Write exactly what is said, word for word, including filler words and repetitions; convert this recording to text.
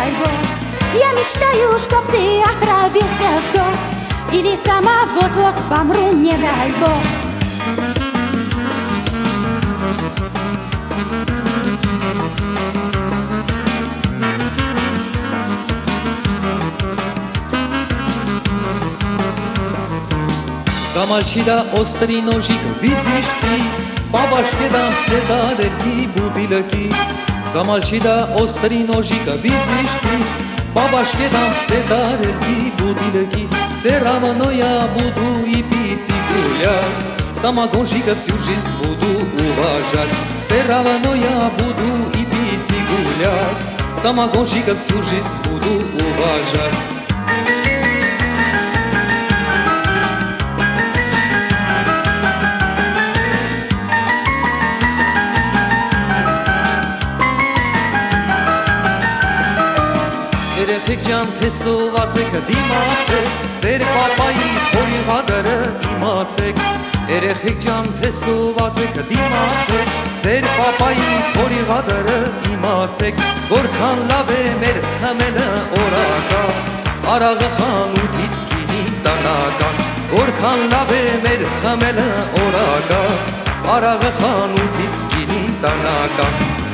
дай бог. Я мечтаю, чтоб ты отравился вдох, или сама вот-вот помру, не дай бог. Замолчи да острый ножик, видишь ты, по башке дам все таблетки, бутылки. Замолчи да острый ножик, видишь ты, по башке дам все таблетки, бутылки. Все равно я буду и пить, и гулять, самогонщика всю жизнь буду уважать. Все равно я буду и пить, и гулять, самогонщика всю жизнь буду уважать. Երեխեք ջան, թե սոված եք դիմացեք, ձեր պապայի փորի հադրը իմացեք։ Երեխեք ջան, թե սոված եք դիմացեք, ձեր պապայի փորի հադրը իմացեք, որքան լավ է մեր խմելը օրական, արաղը խանութից գինի տնական, որքան լավ է մեր խմելը օրական, արաղը խանութից գինի տնական։